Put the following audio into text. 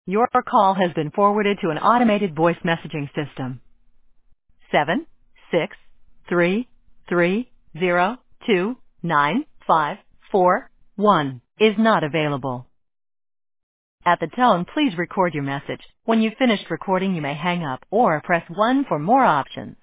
Your call has been forwarded to an automated voice messaging system. 76330295441 is not available. At the tone, please record your message. When you've finished recording, you may hang up or press 1 for more options.